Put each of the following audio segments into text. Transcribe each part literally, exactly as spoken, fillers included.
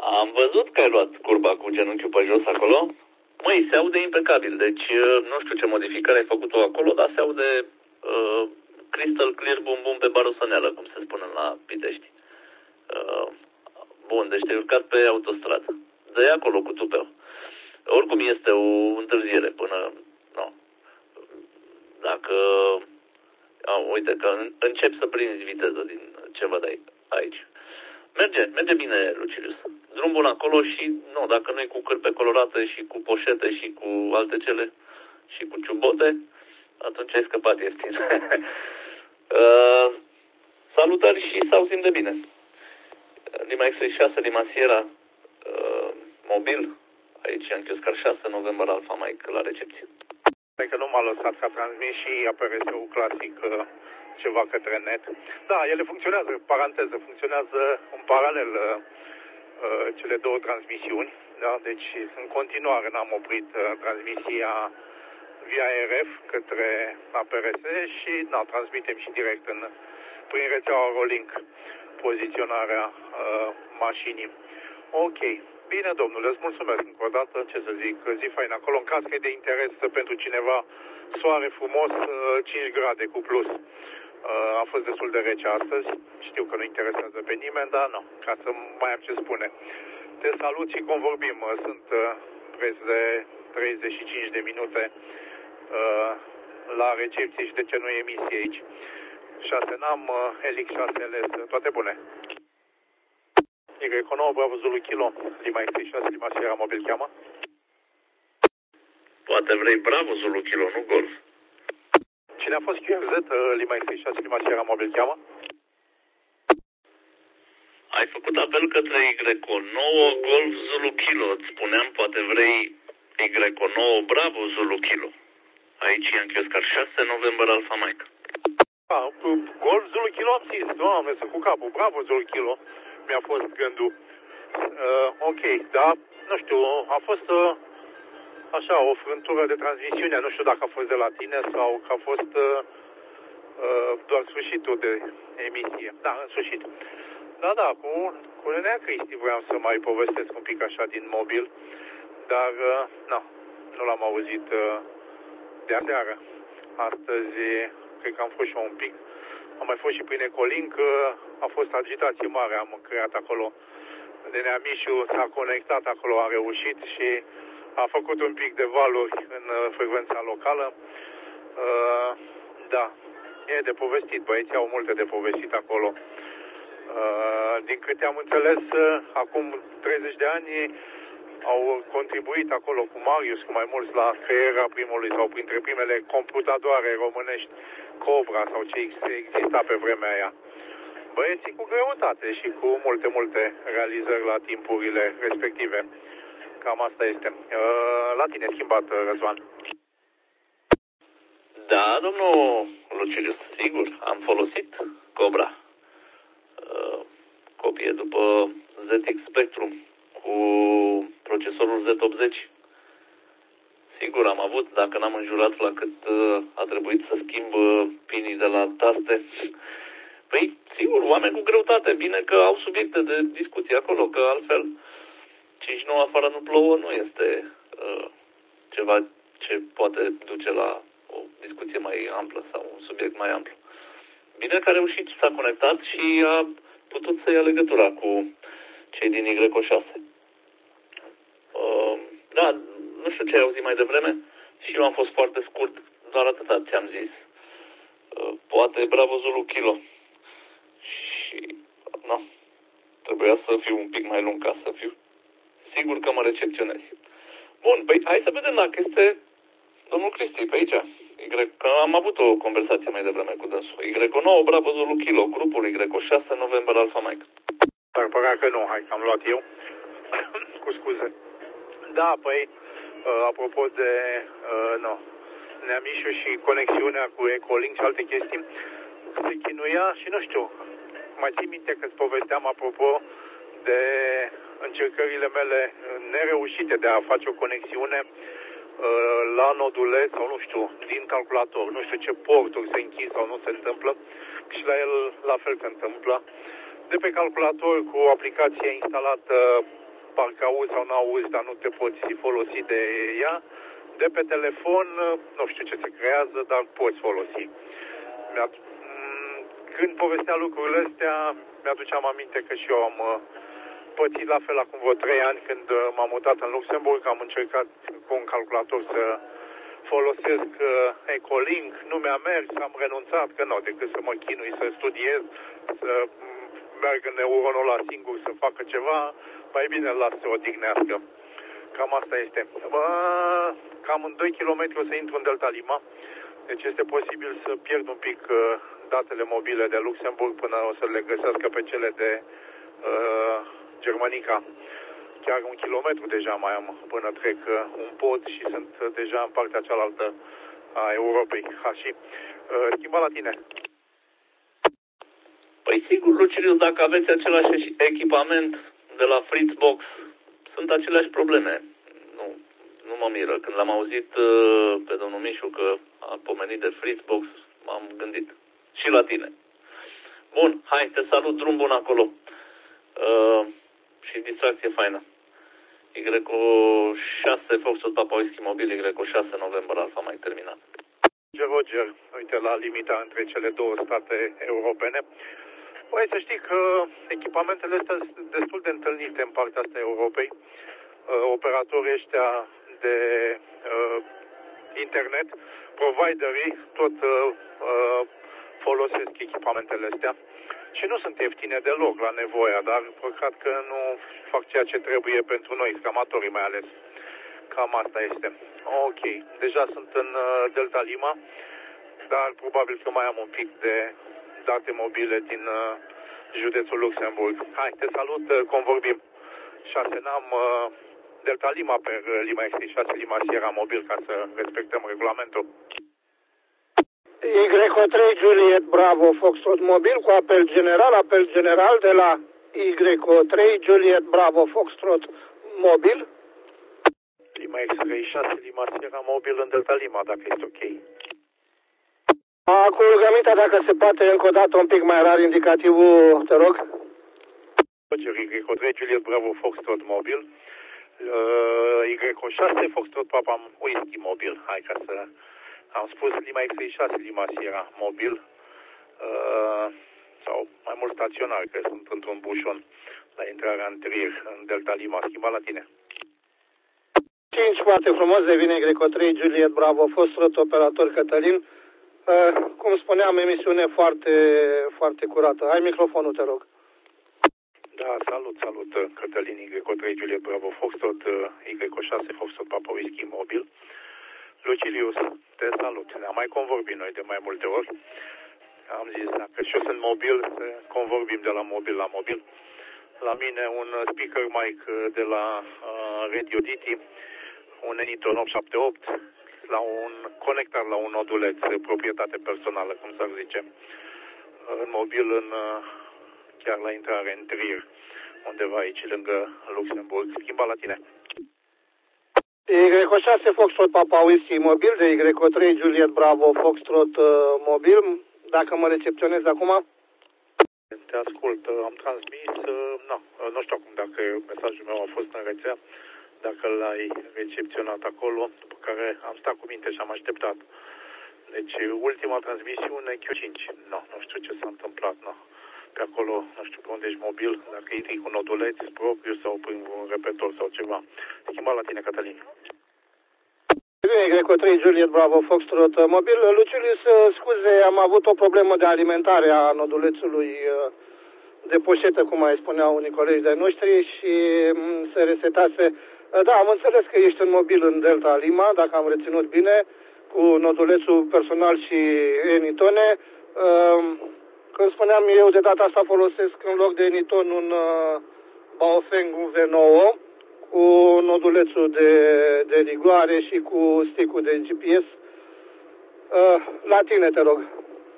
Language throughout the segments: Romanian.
Am văzut că ai luat curba cu genunchiul pe jos acolo. Măi, se aude impecabil, deci nu știu ce modificare ai făcut-o acolo, dar se aude uh, crystal clear bum bum pe barosăneală, cum se spune la Pitești. Uh, bun, deci te-ai urcat pe autostradă. Dă-i acolo cu tupeu. Oricum este o întârziere până... No. Dacă... A, uite că încep să prinzi viteză din ce văd aici. Merge, merge bine, Lucilius. Drum bun acolo și, nu, dacă nu e cu cârpe colorate și cu poșete și cu alte cele și cu ciubote, atunci ai scăpat ieftin. uh, salutări și să auzim de bine. Lima X șase, Lima Sierra, uh, mobil, aici în Chioscar șase, November Alpha Mike la recepție. Că nu m-a lăsat să transmit și A P R S-ul clasic uh, ceva către net. Da, ele funcționează, paranteză, funcționează în paralel uh, uh, cele două transmisiuni. Da? Deci în continuare n-am oprit uh, transmisia via R F către A P R S și da, transmitem și direct în, prin rețeaua Rolink poziționarea uh, mașinii. Ok. Bine, domnule, îți mulțumesc încă o dată, ce să zic, zi fain acolo, în caz că e de interes pentru cineva, soare frumos, cinci grade cu plus. A fost destul de rece astăzi, știu că nu interesează pe nimeni, dar nu, ca să mai am ce spune. Te salut și convorbim, sunt preț de treizeci și cinci de minute la recepție și de ce nu e emisie aici. șase NAM, Helix șase L S, toate bune. Y nouă, Bravo Zulu Kilo, Lima X șase, Lima Sierra, mobil cheamă. Poate vrei Bravo Zulu Kilo, nu Golf. Cine a fost Q R Z, Lima X șase, Lima Sierra, mobil cheamă? Ai făcut apel către Y nouă, Golf Zulu Kilo. Îți spuneam, poate vrei Y nouă, Bravo Zulu Kilo. Aici e în Chioscar șase, November Alpha Mike. Ah, Golf Zulu Kilo am zis, doamne, sunt cu capul, Bravo Zulu Kilo. Mi-a fost gândul. Uh, ok, da, nu știu, a fost uh, așa, o frântură de transmisiune, nu știu dacă a fost de la tine sau că a fost uh, uh, doar sfârșitul de emisie. Da, în sfârșit. Da, da, cu, cu Nenea Cristi vreau să mai povestesc un pic așa din mobil, dar, uh, nu, nu l-am auzit uh, de aseară. Astăzi, cred că am fost și eu un pic. Am mai fost și prin Ecolink, a fost agitație mare, am creat acolo. Nenea Mișu s-a conectat acolo, a reușit și a făcut un pic de valuri în frecvența locală. Uh, da, e de povestit, băieții au multe de povestit acolo. Uh, din câte am înțeles, acum treizeci de ani au contribuit acolo cu Marius, cu mai mulți, la crearea primului sau printre primele computadoare românești, Cobra sau ce exista pe vremea aia. Băieții cu greutate și cu multe, multe realizări la timpurile respective. Cam asta este. La tine, schimbat, Răzvan. Da, domnul Lucilius, sigur, am folosit Cobra. Copie după Z X Spectrum cu procesorul Z optzeci. Sigur, am avut, dacă n-am înjurat la cât uh, a trebuit să schimb uh, pinii de la taste. Păi, sigur, oameni cu greutate. Bine că au subiecte de discuție acolo, că altfel cinci nouă afară nu plouă nu este uh, ceva ce poate duce la o discuție mai amplă sau un subiect mai amplu. Bine că a reușit, s-a conectat și a putut să ia legătura cu cei din Y șase. Uh, da, nu știu ce ai auzit mai devreme și eu am fost foarte scurt, doar atâta ți-am zis. Uh, poate Bravo Zulu Kilo. Și, nu, trebuia să fiu un pic mai lung ca să fiu sigur că mă recepționezi. Bun, păi hai să vedem dacă este domnul Cristi pe aici. Y, că am avut o conversație mai devreme cu dânsul. Y nouă, Bravo Zulu Kilo, grupul Y șase, November Alpha Mike. Dar părea că nu, hai, am luat eu. Cu scuze. Da, păi, uh, apropo de, uh, nu, Neamișu și conexiunea cu Ecolink și alte chestii, se chinuia și nu știu, mai țin minte că îți povesteam apropo de încercările mele nereușite de a face o conexiune uh, la nodule sau nu știu, din calculator, nu știu ce porturi se închid sau nu se întâmplă și la el la fel se întâmplă. De pe calculator cu o aplicație instalată parcă auzi sau nu auzi, dar nu te poți folosi de ea. De pe telefon, nu știu ce se creează, dar poți folosi. Când povestea lucrurile astea, mi-aduceam aminte că și eu am pățit la fel acum vreo trei ani când m-am mutat în Luxemburg, am încercat cu un calculator să folosesc Ecolink, nu mi-a mers, am renunțat, că nu, decât să mă chinui să studiez, să merg în neuronul ăla singur să facă ceva, mai bine îl las să odihnească. Cam asta este. Bă, cam în doi kilometri o să intru în Delta Lima, deci este posibil să pierd un pic datele mobile de Luxemburg până o să le găsească pe cele de uh, Germanica. Chiar un kilometru deja mai am până trec un pod și sunt deja în partea cealaltă a Europei. Ha, și uh, schimba la tine. Păi sigur, Luciliu, dacă aveți același echipament de la Fritzbox, sunt aceleași probleme. Nu, nu mă miră. Când l-am auzit uh, pe domnul Mișu că a pomenit de Fritzbox, m-am gândit. Și la tine. Bun, hai, te salut, drum bun acolo. Uh, și distracție faină. Y șase, Foxtrot Papa Whisky Mobil, Y șase, November Alpha, mai terminat. Roger, uite, la limita între cele două state europene. Păi să știi că echipamentele astea sunt destul de întâlnite în partea asta a Europei. Uh, operatorii ăștia de uh, internet, providerii, tot uh, uh, folosesc echipamentele astea. Și nu sunt ieftine deloc la nevoia, dar păcat că nu fac ceea ce trebuie pentru noi, scamatorii mai ales. Cam asta este. Ok, deja sunt în uh, Delta Lima, dar probabil că mai am un pic de date mobile din uh, județul Luxemburg. Hai, te salut, uh, convorbim. șase N A M, uh, Delta Lima pe uh, Lima X T șase Lima Sierra mobil ca să respectăm regulamentul. Y trei Juliet Bravo Foxtrot mobil cu apel general, apel general de la Y trei Juliet Bravo Foxtrot mobil. Lima X șase Lima Sierra mobil în Delta Lima, dacă este ok. Acum rugămintea, dacă se poate încă o dată un pic mai rar indicativul, te rog. Y trei Juliet Bravo Foxtrot mobil. Uh, Y șase Foxtrot Papa Whisky mobil. Hai ca să... Am spus Lima X șase Lima Sierra mobil. Uh, sau mai mult staționar, că sunt într-un bușon la intrarea în Trier, în Delta Lima. Schimba la tine. cinci, foarte frumos, devine Y trei Juliet Bravo Foxtrot, operator Cătălin. Uh, cum spuneam, emisiune foarte, foarte curată. Ai microfonul, te rog. Da, salut, salut, Cătălin, Y trei Juliet Bravo Foxtrot, Y șase Foxtrot Papa Whisky mobil. Lucilius, te salut. Ne-am mai convorbit noi de mai multe ori. Am zis, dacă și eu sunt mobil, convorbim de la mobil la mobil. La mine un speaker mic de la uh, Radio Diti, un Eniton opt șapte opt, la un conector la un noduleț, proprietate personală, cum s-ar zice, în mobil, în, chiar la intrare în Trier, undeva aici, lângă Luxemburg. Schimba la tine. Y șase Foxtrot Papa Whisky mobil, de Y trei Juliet Bravo Foxtrot uh, mobil. Dacă mă recepționez acum? Te ascult. Am transmis, uh, nu, nu știu acum dacă mesajul meu a fost în rețea, dacă l-ai recepționat acolo, după care am stat cu minte și am așteptat. Deci, ultima transmisiune Q cinci. Nu, nu știu ce s-a întâmplat, nu. Pe acolo, nu știu pe unde ești mobil, dacă intri cu noduleț propriu sau prin un repetor sau ceva. Schimba la tine, Cătălin. Y trei Juliet Bravo Foxtrot mobil. Lucilius, scuze, am avut o problemă de alimentare a nodulețului de poșetă, cum mai spuneau unii colegi de noștri, și se resetase. Da, am înțeles că ești în mobil în Delta Lima, dacă am reținut bine, cu nodulețul personal și Enitone. Când spuneam eu, de data asta folosesc în loc de Eniton un Baofeng V nouă cu nodulețul de, de rigoare și cu stick-ul de G P S. La tine, te rog.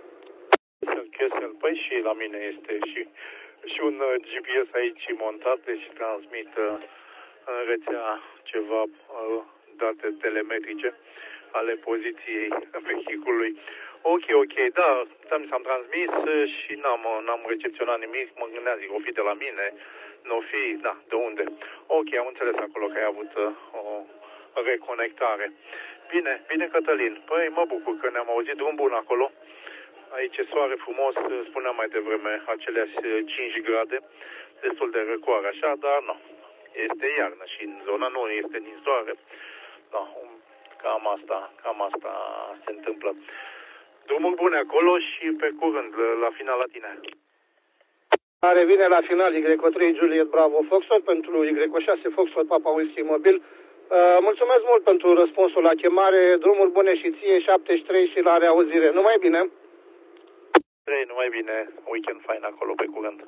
Păi și la mine este și, și un G P S aici montat, deci transmit în rețea ceva date telemetrice ale poziției vehiculului. Ok, ok, da, s-am transmis și n-am, n-am recepționat nimic, mă gândeam, zic, o fi de la mine, Nu fi, da, de unde? Ok, am înțeles acolo că ai avut uh, o reconectare. Bine, bine, Cătălin. Păi, mă bucur că ne-am auzit, drum bun acolo. Aici e soare frumos, spuneam mai devreme, aceleași cinci grade, destul de răcoare așa, dar nu. Este iarnă și în zona nu este nici soare. No, cam asta, cam asta se întâmplă. Drumuri bune acolo și pe curând, la final la tine. Revine la final Y trei Juliet Bravo Foxtrot pentru Y șase Foxtrot Papa Whisky Mobil. Uh, mulțumesc mult pentru răspunsul la chemare, drumuri bune și ție, șaptezeci și trei și la reauzire. Numai bine! trei, numai bine, weekend fain acolo, pe curând.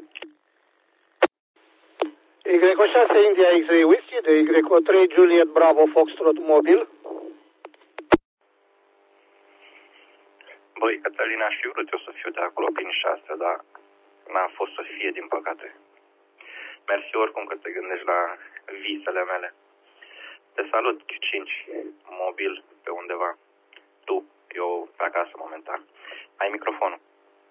Y șase India X-Ray Whisky de Y trei Juliet Bravo Foxtrot Mobil. Băi, Cătălina, aș fi vrut eu să fiu de acolo prin șase, dar n-a fost să fie, din păcate. Mersi oricum că te gândești la visele mele. Te salut, Q cinci, mobil, pe undeva. Tu, eu pe acasă momentan. Ai microfonul.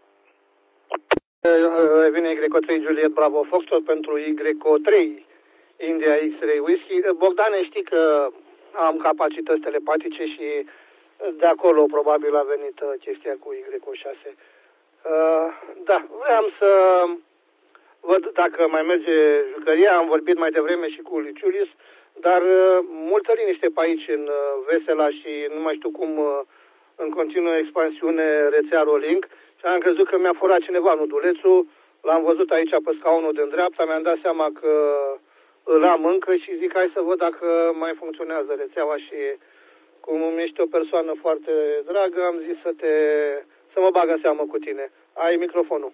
Vine Y trei Juliet Bravo Foxtrot pentru Y trei India X-Ray Whisky. Bogdane, știi că am capacități telepatice și de acolo probabil a venit chestia cu Y șase. Da, vreau să văd dacă mai merge jucăria. Am vorbit mai devreme și cu Luciulius, dar multă liniște pe aici în Vesela și nu mai știu cum în continuă expansiune rețea Rolling. Și am crezut că mi-a furat cineva nodulețul, l-am văzut aici pe scaunul de-n dreapta, mi-am dat seama că îl am încă și zic hai să văd dacă mai funcționează rețeaua și cum ești o persoană foarte dragă, am zis să te să mă bag în seamă cu tine. Ai microfonul.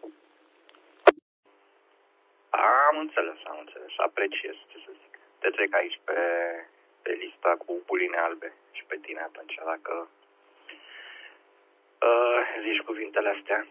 Am înțeles, am înțeles, apreciez, ce să zic. Te trec aici pe, pe lista cu buline albe și pe tine atunci, dacă Uh, zici cuvintele astea.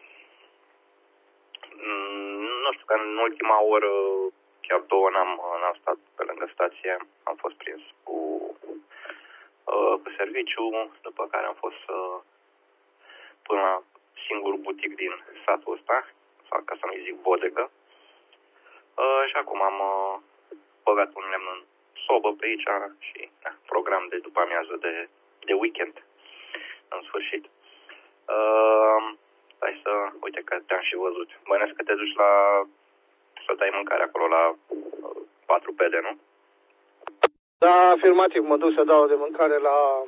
Mm, nu știu, că în ultima oră, chiar două n-am, n-am stat pe lângă stație, am fost prins cu, uh, cu serviciu, după care am fost uh, până la singurul butic din satul ăsta, sau ca să nu-i zic bodegă. Uh, și acum am uh, băgat un lemn în sobă pe aici și na, program de după amiază de, de weekend, în sfârșit. Uh, hai să, uite că te-am și văzut. Bănesc că te duci la, să dai mâncare acolo la uh, patru pede, nu? Da, afirmativ, mă duc să dau de mâncare la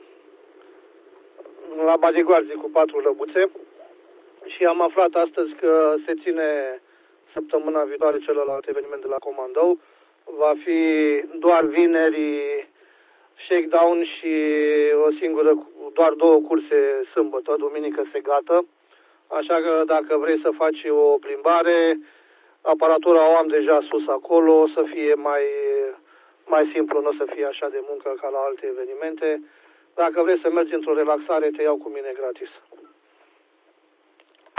la Badigorzi cu patru lăbuțe și am aflat astăzi că se ține săptămâna viitoare celălalt eveniment de la Comandou. Va fi doar vineri shakedown și o singură, doar două curse sâmbătă, duminică se gata. Așa că dacă vrei să faci o plimbare, aparatura o am deja sus acolo, o să fie mai, mai simplu, nu o să fie așa de muncă ca la alte evenimente. Dacă vrei să mergi într-o relaxare, te iau cu mine gratis.